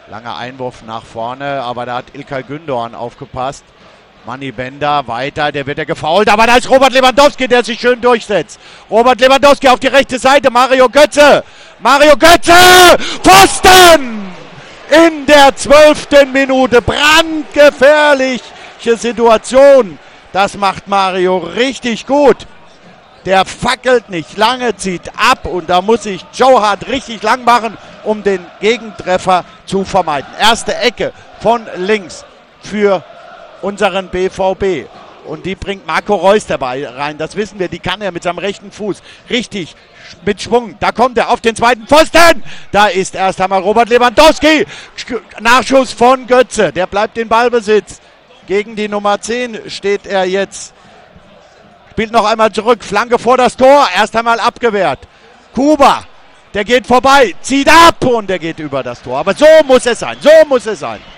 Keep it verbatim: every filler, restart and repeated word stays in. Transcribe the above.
Langer Einwurf nach vorne, aber da hat Ilkay Gündoğan aufgepasst. Manni Bender weiter, der wird ja gefoult, aber da ist Robert Lewandowski, der sich schön durchsetzt. Robert Lewandowski auf die rechte Seite, Mario Götze. Mario Götze! Pfosten! In der zwölften Minute, brandgefährliche Situation. Das macht Mario richtig gut. Der fackelt nicht lange, zieht ab und da muss sich Joe Hart richtig lang machen, um den Gegentreffer zu vermeiden. Erste Ecke von links für unseren B V B. Und die bringt Marco Reus dabei rein, das wissen wir, die kann er mit seinem rechten Fuß richtig mit Schwung. Da kommt er auf den zweiten Pfosten. Da ist erst einmal Robert Lewandowski. Nachschuss von Götze, der bleibt in Ballbesitz. Gegen die Nummer zehn steht er jetzt. Spielt noch einmal zurück, Flanke vor das Tor, erst einmal abgewehrt. Kuba, der geht vorbei, zieht ab und der geht über das Tor. Aber so muss es sein, so muss es sein.